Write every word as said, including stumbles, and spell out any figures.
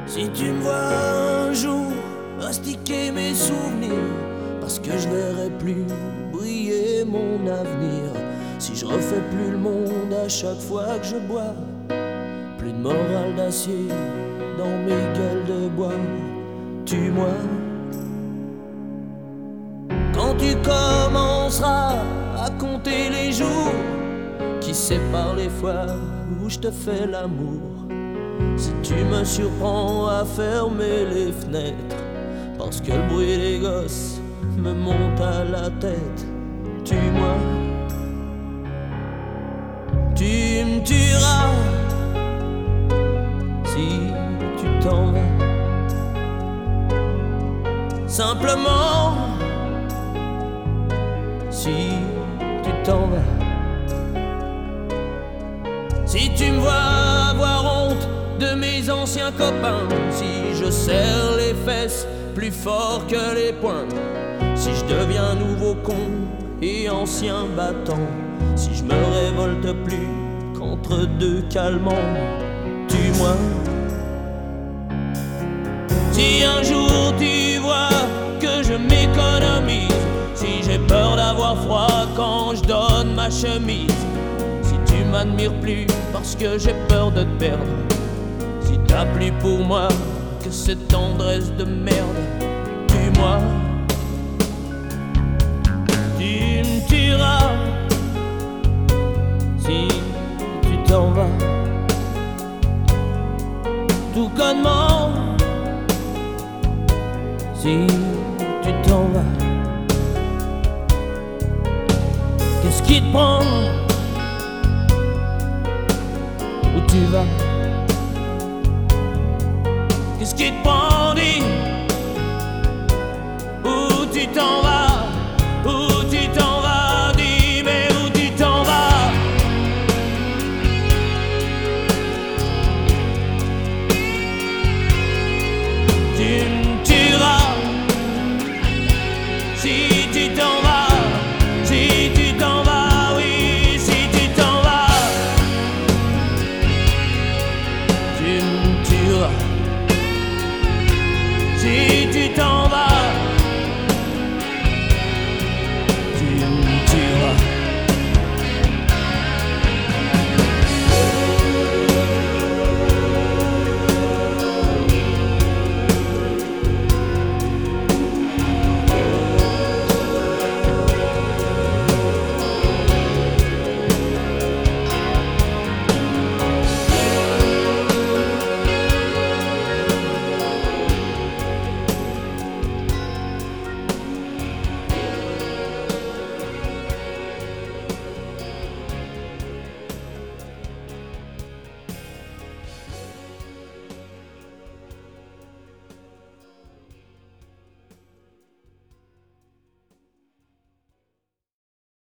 Si tu me vois un jour mastiquer mes souvenirs, parce que je verrai plus briller mon avenir. Si je refais plus le monde à chaque fois que je bois, plus de morale d'acier dans mes gueules de bois. Tue-moi quand tu commenceras à compter les jours qui séparent les fois où je te fais l'amour. Si tu me surprends à fermer les fenêtres parce que le bruit des gosses me monte à la tête, tue-moi. Tu me tueras si tu t'en vas. Simplement si tu t'en vas. Si tu me vois avoir honte de mes anciens copains, si je serre les fesses plus fort que les poings, si je deviens nouveau con et ancien battant, si je me révolte plus qu'entre deux calmants, tue-moi. Si un jour tu vois que je m'économise, si j'ai peur d'avoir froid quand je donne ma chemise, si tu m'admires plus parce que j'ai peur de te perdre, si t'as plus pour moi que cette tendresse de merde, tue-moi. Tu me tueras si tu t'en vas. Tout connement si tu t'en vas. Qu'est-ce qui te prend? Où tu vas? Qu'est-ce qui te prend, dis? Où tu t'en vas? Où tu t'en vas? Dis, mais où tu t'en vas? Tu me tueras si tu t'en vas. Si tu t'en vas, oui, si tu t'en vas, tu me tueras. Si tu t'en vas.